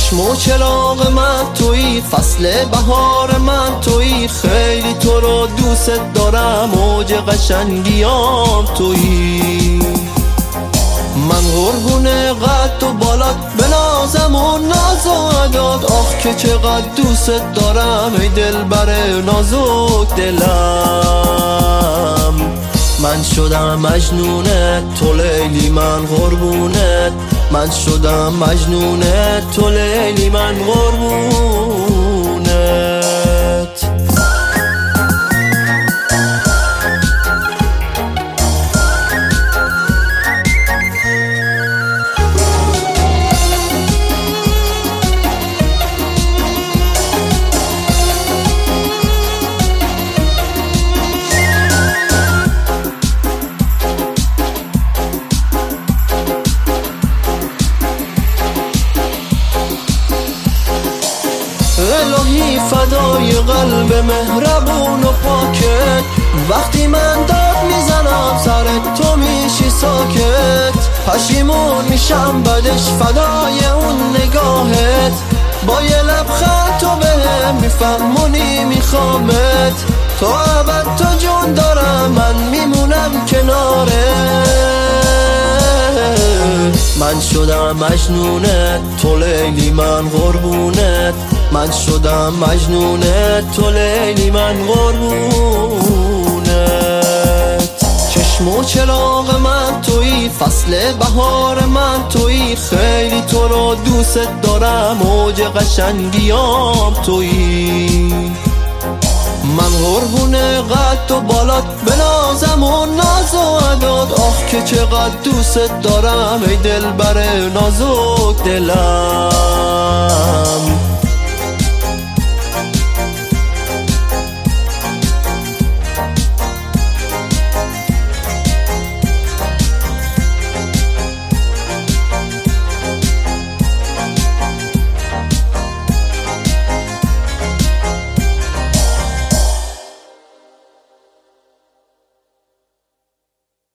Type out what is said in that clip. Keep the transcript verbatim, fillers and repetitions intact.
چشم و چراغ من تویی، فصل بهار من تویی، خیلی تو رو دوست دارم، اوج قشنگیام تویی. من قربون قد و بالات، به نازم و ناز و عداد، آخ که چقدر دوست دارم ای دلبر نازک دلم. من شدم مجنونت تو لیلی، من قربونت، من شدم مجنونت تو لیلی، من قربونت. الهی فدای قلب مهربون و پاکت، وقتی من داد میزنم سرت تو میشی ساکت. پشیمون میشم بعدش فدای اون نگاهت، با یه لبخند تو بهم میفهمونی میخوامت. تو ابد تو جون دارم، من میمونم کنارت. من شدم مجنونت تو لیلی، من قربونت، من شدم مجنونت تو لیلی، من قربونت. چشم و چراغ من تویی، فصل بهار من تویی، خیلی تو رو دوست دارم، اوج قشنگیام تویی. من قربون قد و بالات، به نازم و ناز و عداد، آخ که چقدر دوست دارم ای دلبر نازک دلم.